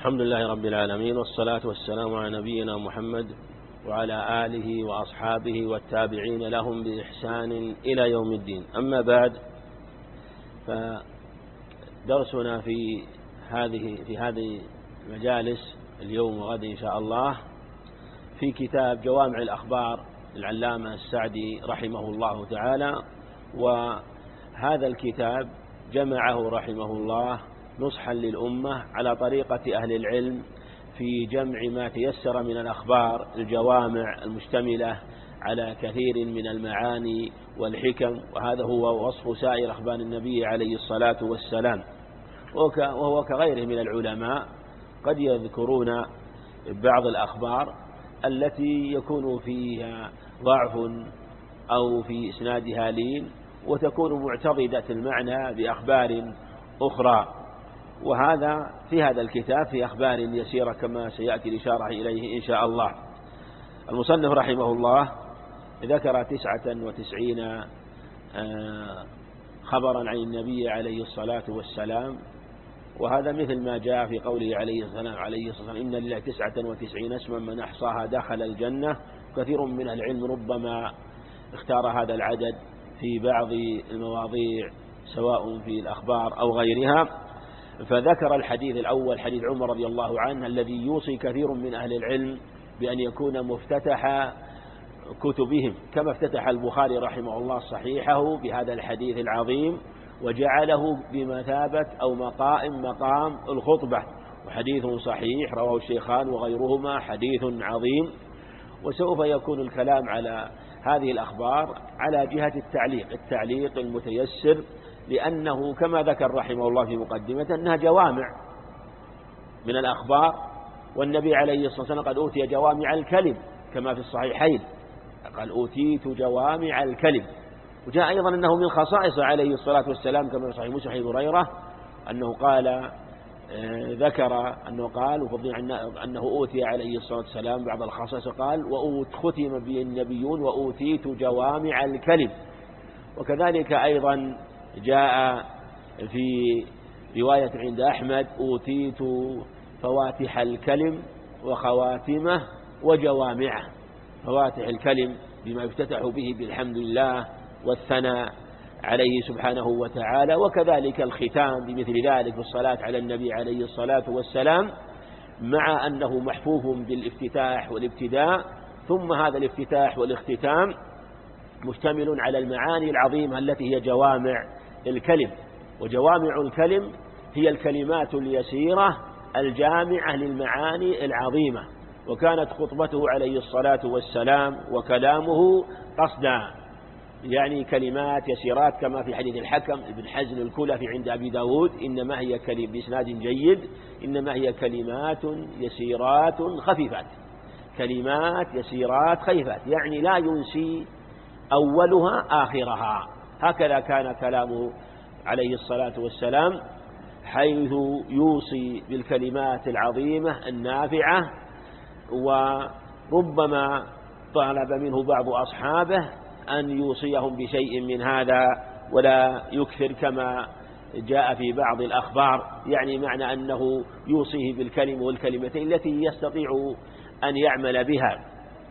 الحمد لله رب العالمين، والصلاة والسلام على نبينا محمد وعلى آله وأصحابه والتابعين لهم بإحسان إلى يوم الدين. أما بعد، فدرسنا في هذه المجالس اليوم وغد إن شاء الله في كتاب جوامع الأخبار للعلامة السعدي رحمه الله تعالى. وهذا الكتاب جمعه رحمه الله نصحا للأمة على طريقة أهل العلم في جمع ما تيسر من الأخبار الجوامع المشتملة على كثير من المعاني والحكم، وهذا هو وصف سائر أخبار النبي عليه الصلاة والسلام. وهو كغيره من العلماء قد يذكرون بعض الأخبار التي يكون فيها ضعف أو في إسنادها لين، وتكون معتضدة المعنى بأخبار أخرى. وهذا في هذا الكتاب في أخبار يسيرة كما سيأتي الإشارة إليه إن شاء الله. المصنف رحمه الله ذكر 99 خبرا عن النبي عليه الصلاة والسلام، وهذا مثل ما جاء في قوله عليه الصلاة والسلام: إن لله 99 اسما من أحصاها دخل الجنة. كثير من العلم ربما اختار هذا العدد في بعض المواضيع سواء في الأخبار أو غيرها. فذكر الحديث الأول حديث عمر رضي الله عنه الذي يوصي كثير من أهل العلم بأن يكون مفتتح كتبهم، كما افتتح البخاري رحمه الله صحيحه بهذا الحديث العظيم وجعله بمثابة أو مقام الخطبة، وحديث صحيح رواه الشيخان وغيرهما، حديث عظيم. وسوف يكون الكلام على هذه الأخبار على جهة التعليق المتيسر، لأنه كما ذكر رحمه الله في مقدمة أنها جوامع من الأخبار، والنبي عليه الصلاة والسلام قد أوتي جوامع الكلم كما في الصحيحين، قال: أوتيت جوامع الكلم. وجاء أيضا أنه من خصائص عليه الصلاة والسلام كما في صحيح مسلم هريرة أنه قال ذكر أنه قال أنه أوتي عليه الصلاة والسلام بعض الخصائص، قال: ختم به النبيون وأوتيت جوامع الكلم. وكذلك أيضا جاء في رواية عند أحمد: أوتيت فواتح الكلم وخواتمه وجوامعه. فواتح الكلم بما يفتتح به بالحمد لله والثناء عليه سبحانه وتعالى، وكذلك الختام بمثل ذلك بالصلاة على النبي عليه الصلاة والسلام، مع أنه محفوف بالافتتاح والابتداء. ثم هذا الافتتاح والاختتام مشتمل على المعاني العظيمة التي هي جوامع الكلم. وجوامع الكلم هي الكلمات اليسيرة الجامعة للمعاني العظيمة. وكانت خطبته عليه الصلاة والسلام وكلامه قصدا، يعني كلمات يسيرات، كما في حديث الحكم بن حزن الكلفي عند أبي داود: إنما هي بإسناد جيد: إنما هي كلمات يسيرات خفيفات. كلمات يسيرات خفيفات يعني لا ينسي أولها آخرها. هكذا كان كلامه عليه الصلاة والسلام، حيث يوصي بالكلمات العظيمة النافعة. وربما طلب منه بعض أصحابه أن يوصيهم بشيء من هذا ولا يكثر كما جاء في بعض الأخبار، يعني معنى أنه يوصيه بالكلمة والكلمتين التي يستطيع أن يعمل بها.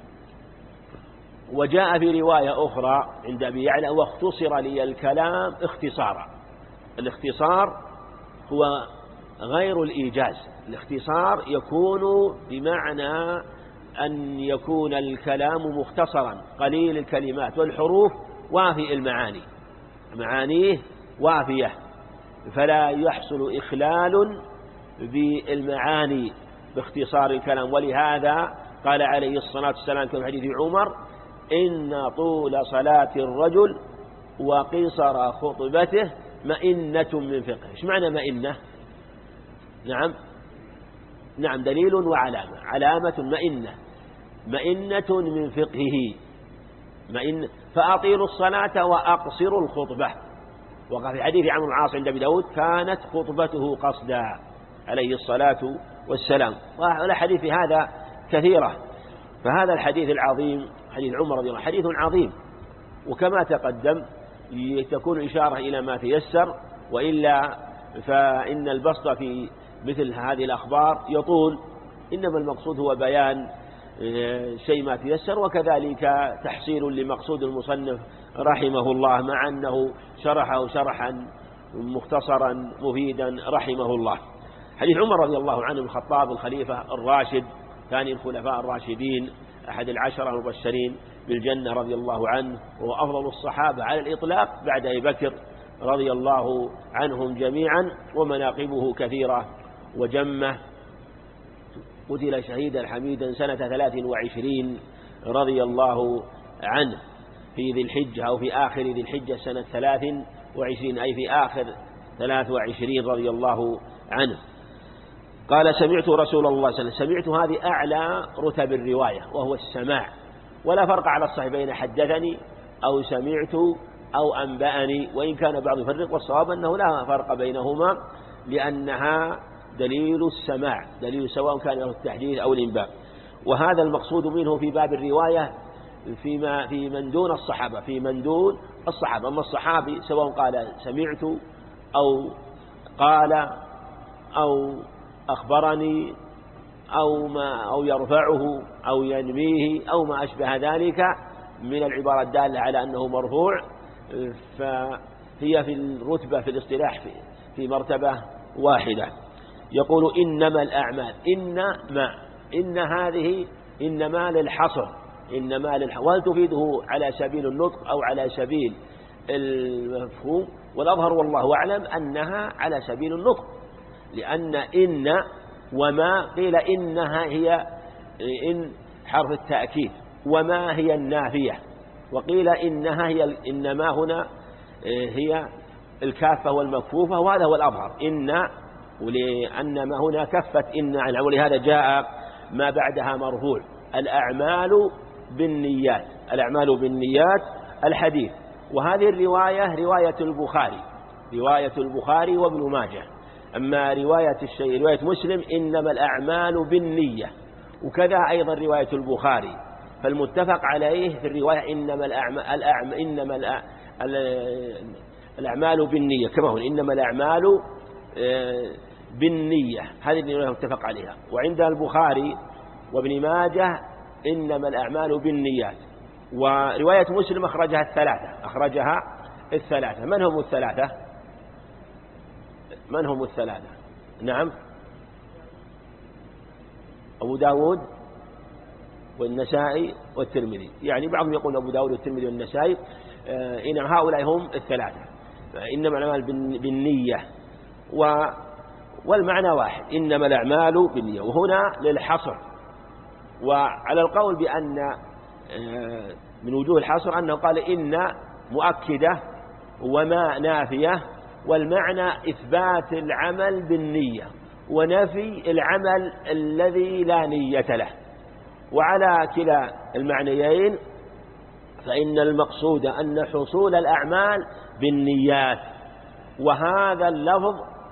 وجاء في رواية أخرى عند أبي يعلى: واختصر لي الكلام اختصارا. الاختصار هو غير الإيجاز. الاختصار يكون بمعنى أن يكون الكلام مختصرا قليل الكلمات والحروف وافي المعاني، معانيه وافية، فلا يحصل إخلال بالمعاني باختصار الكلام. ولهذا قال عليه الصلاة والسلام كما في حديث عمر: إن طول صلاة الرجل وقصر خطبته مئنة من فقه. إيش معنى مئنة؟ نعم دليل وعلامة. علامة مئنة من فقهه. فأطيلوا الصلاة وأقصروا الخطبة. وقال في حديث عمرو بن العاص عند أبي داود: كانت خطبته قصدا عليه الصلاة والسلام. والأحاديث في هذا كثيرة. فهذا الحديث العظيم حديث عمر رضي الله عنه حديث عظيم، وكما تقدم تكون إشارة إلى ما تيسر، وإلا فإن البسط في مثل هذه الأخبار يطول، إنما المقصود هو بيان شيء ما تيسر، وكذلك تحصيل لمقصود المصنف رحمه الله، مع أنه شرحه شرحا مختصرا مفيدا رحمه الله. حديث عمر رضي الله عنه الخطاب الخليفة الراشد ثاني الخلفاء الراشدين أحد العشرة المبشرين بالجنة رضي الله عنه، وهو أفضل الصحابة على الإطلاق بعد أبي بكر رضي الله عنهم جميعا، ومناقبه كثيرة وجمة. قتل شهيدا حميدا سنة 23 رضي الله عنه في ذي الحجة، أو في آخر ذي الحجة سنة 23، أي في آخر 23 رضي الله عنه. قال سمعت رسول الله صلى الله عليه وسلم. سمعت هذه أعلى رتب الرواية وهو السماع، ولا فرق على الصحيح بين حدثني أو سمعت أو أنبأني، وإن كان بعض يفرق، والصواب أنه لا فرق بينهما، لأنها دليل السماع، دليل سواء كان له التحديث أو الإنباء. وهذا المقصود منه في باب الرواية في من دون الصحابة، في من دون الصحابة. أما الصحابي سواء قال سمعت أو قال أو أخبرني أو يرفعه أو ينميه أو ما أشبه ذلك من العبارة الدالة على أنه مرفوع، فهي في الرتبة في الاصطلاح في مرتبة واحدة. يقول إنما الأعمال، إن هذه إنما للحصر، وهل تفيده على سبيل النطق أو على سبيل المفهوم؟ والأظهر والله أعلم أنها على سبيل النطق، لأن إن وما قيل إنها هي إن حرف التأكيد، وما هي النافية، وقيل إنها هي إنما هنا هي الكافة والمكفوفة، وهذا هو الأظهر إن، ولأن ما هنا كفت إن عنها، ولهذا جاء ما بعدها مرفوع الأعمال بالنيات، الأعمال بالنيات الحديث. وهذه الرواية رواية البخاري وابن ماجه. أما رواية مسلم إنما الأعمال بالنية، وكذا أيضا رواية البخاري. فالمتفق عليه في الرواية إنما الأعمال بالنية، كما هو إنما الأعمال بالنية، هذه الرواية متفق عليها. وعند البخاري وابن ماجه إنما الأعمال بالنيات. ورواية مسلم أخرجها الثلاثة. من هم الثلاثة؟ نعم، أبو داود والنسائي والترمذي، يعني بعضهم يقول أبو داود والترمذي والنسائي، إن هؤلاء هم الثلاثة. إنما الأعمال بالنية، والمعنى واحد، إنما الأعمال بالنية، وهنا للحصر. وعلى القول بأن من وجوه الحصر أنه قال إن مؤكدة وما نافية، والمعنى إثبات العمل بالنية ونفي العمل الذي لا نية له. وعلى كلا المعنيين فإن المقصود أن حصول الأعمال بالنيات، وهذا اللفظ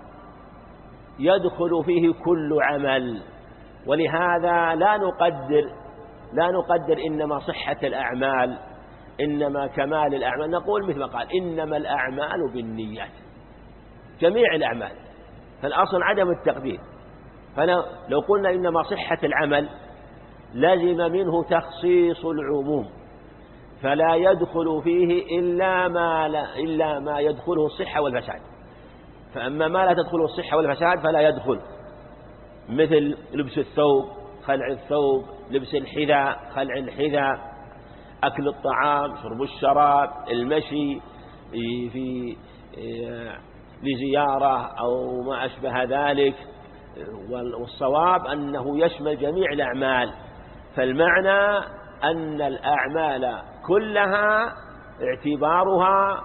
يدخل فيه كل عمل، ولهذا لا نقدر إنما صحة الأعمال، إنما كمال الأعمال، نقول مثل ما قال إنما الأعمال بالنيات، جميع الأعمال، فالأصل عدم التقدير. فلو قلنا إنما صحة العمل لازم منه تخصيص العموم، فلا يدخل فيه إلا ما يدخله الصحة والفساد. فأما ما لا تدخله الصحة والفساد فلا يدخل، مثل لبس الثوب، خلع الثوب، لبس الحذاء، خلع الحذاء، أكل الطعام، شرب الشراب، المشي في لزيارة أو ما أشبه ذلك. والصواب أنه يشمل جميع الأعمال، فالمعنى أن الأعمال كلها اعتبارها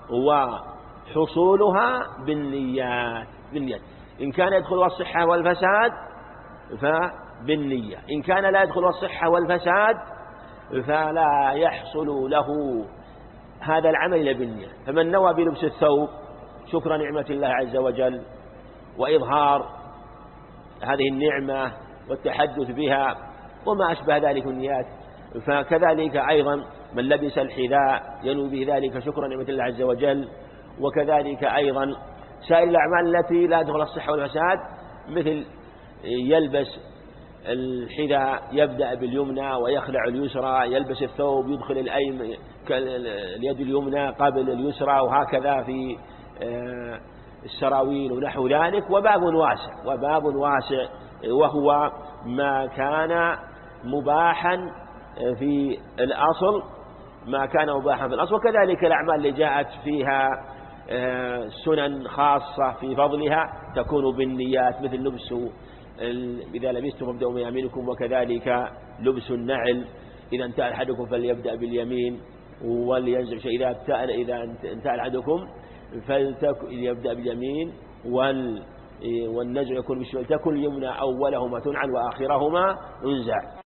وحصولها بالنيات. إن كان يدخل الصحة والفساد فبالنية، إن كان لا يدخل الصحة والفساد فلا يحصل له هذا العمل إلا بالنية. فمن نوى بلبس الثوب شكر نعمة الله عز وجل وإظهار هذه النعمة والتحدث بها وما أشبه ذلك النيات، فكذلك أيضا من لبس الحذاء ينوي به ذلك شكر نعمة الله عز وجل. وكذلك أيضا سائر الأعمال التي لا تدخل الصحة والفساد مثل يلبس الحذاء يبدأ باليمنى ويخلع اليسرى، يلبس الثوب يدخل اليد اليمنى قبل اليسرى، وهكذا في السراويل ونحو ذلك. وباب واسع وهو ما كان مباحا في الأصل، وكذلك الأعمال اللي جاءت فيها سنن خاصة في فضلها تكون بالنيات، مثل لبس إذا لبستم فابدأوا من يمينكم، وكذلك لبس النعل إذا انتهى أحدكم فليبدأ باليمين ولينزع إذا انتهى أحدكم فليبدأ باليمين والنزع يكون بالشمال، تكن اليمنى أولهما تنعل وآخرهما ينزع.